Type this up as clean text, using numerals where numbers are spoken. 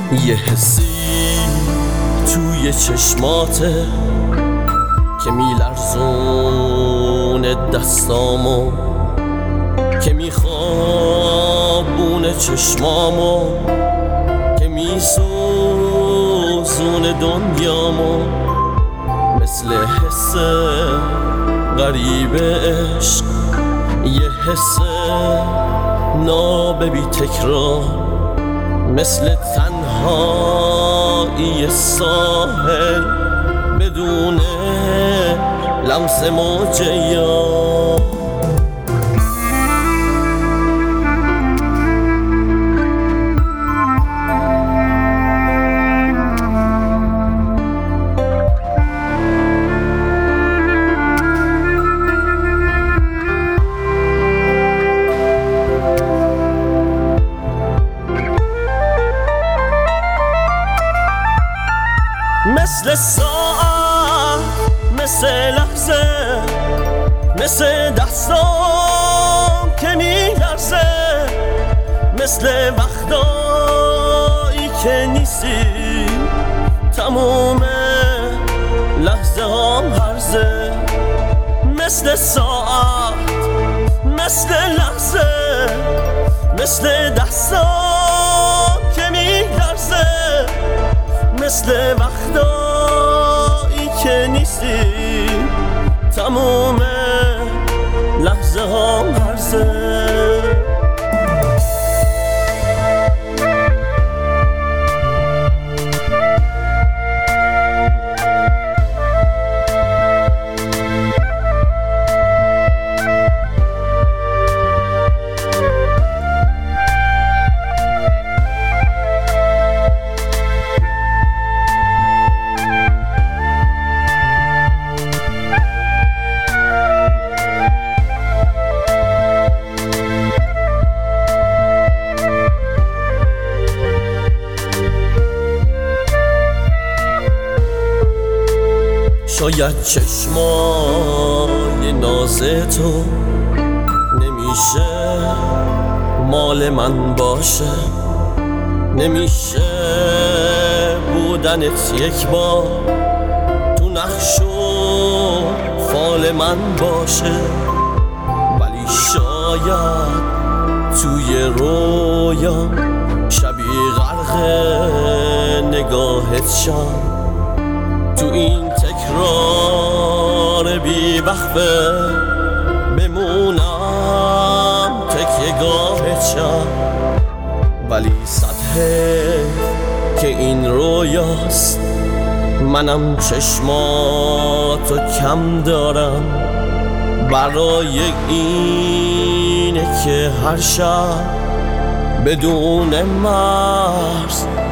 یه حسی توی چشماته که میلرزونه دستامو، که میخوابونه چشمامو، که میسوزونه دنیامو. مثل حس غریب عشق، یه حس ناب بی تکرار، مثل تنهایی ساحل بدون لمس موج یار. مثل ساعت، مثل لحظه، مثل دستام که میلرزه، مثل وقتایی که نیستی، تموم لحظه هم هرزه. مثل ساعت، مثل لحظه، مثل دستام که میلرزه، مثل وقتایی که نیستی، تموم لحظه هم هرزه. شاید چشمای ناز تو نمیشه مال من باشه، نمیشه بودنت یک بار تو نقش و فال من باشه. ولی شاید توی رویا شبی غرق نگاهت شم، تو این تکرار بی وقفه بمونم تکیه گاهت شم. ولی سطحه که این رویاست، منم چشماتو کم دارم، برای اینه که هر شب بدون مرز